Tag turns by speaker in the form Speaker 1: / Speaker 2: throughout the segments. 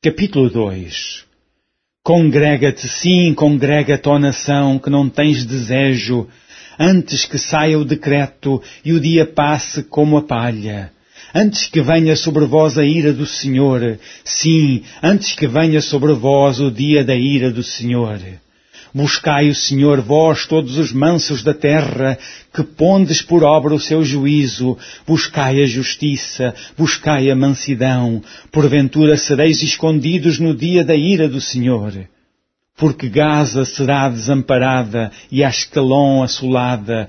Speaker 1: Capítulo 2. Congrega-te, sim, congrega-te, ó nação, que não tens desejo, antes que saia o decreto e o dia passe como a palha. Antes que venha sobre vós a ira do Senhor, sim, antes que venha sobre vós o dia da ira do Senhor. Buscai o Senhor, vós todos os mansos da terra, que pondes por obra o seu juízo. Buscai a justiça, buscai a mansidão. Porventura sereis escondidos no dia da ira do Senhor. Porque Gaza será desamparada e Ascalon assolada,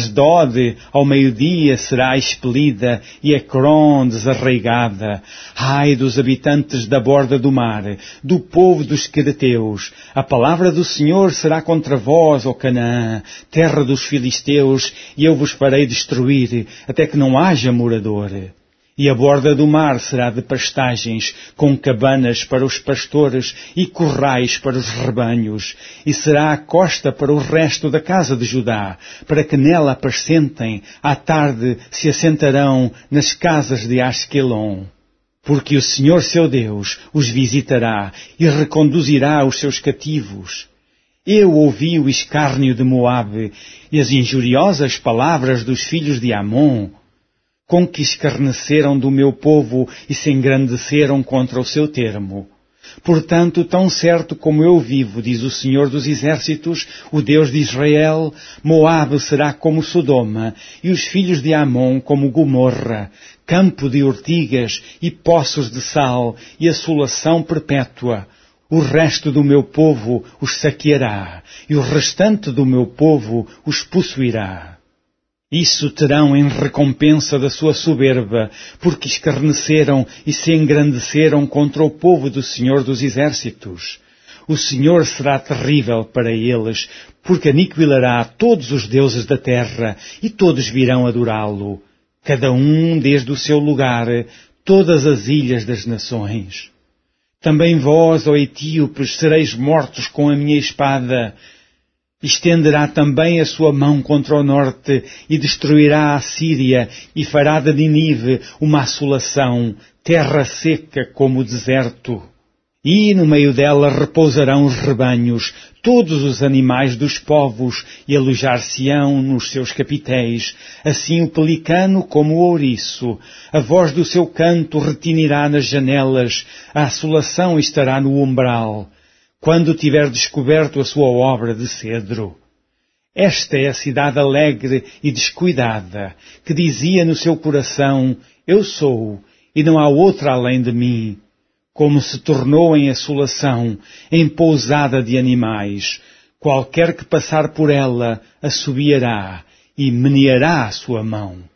Speaker 1: Asdod ao meio-dia será expelida e Ecrón desarraigada. Ai dos habitantes da borda do mar, do povo dos quereteus. A palavra do Senhor será contra vós, ó Canaã, terra dos filisteus, e eu vos farei destruir, até que não haja morador. E a borda do mar será de pastagens, com cabanas para os pastores e currais para os rebanhos. E será a costa para o resto da casa de Judá, para que nela apacentem. À tarde se assentarão nas casas de Asquelon. Porque o Senhor seu Deus os visitará e reconduzirá os seus cativos. Eu ouvi o escárnio de Moabe e as injuriosas palavras dos filhos de Amon, com que escarneceram do meu povo e se engrandeceram contra o seu termo. Portanto, tão certo como eu vivo, diz o Senhor dos Exércitos, o Deus de Israel, Moabe será como Sodoma, e os filhos de Amon como Gomorra, campo de ortigas e poços de sal, e assolação perpétua. O resto do meu povo os saqueará, e o restante do meu povo os possuirá. Isso terão em recompensa da sua soberba, porque escarneceram e se engrandeceram contra o povo do Senhor dos Exércitos. O Senhor será terrível para eles, porque aniquilará todos os deuses da terra, e todos virão adorá-lo, cada um desde o seu lugar, todas as ilhas das nações. Também vós, ó etíopes, sereis mortos com a minha espada. Estenderá também a sua mão contra o norte e destruirá a Síria e fará de Nínive uma assolação, terra seca como o deserto. E no meio dela repousarão os rebanhos, todos os animais dos povos, e alojar-se-ão nos seus capitéis, assim o pelicano como o ouriço. A voz do seu canto retinirá nas janelas, a assolação estará no umbral, quando tiver descoberto a sua obra de cedro. Esta é a cidade alegre e descuidada, que dizia no seu coração, eu sou, e não há outra além de mim, como se tornou em assolação, em pousada de animais. Qualquer que passar por ela, assobiará e meneará a sua mão.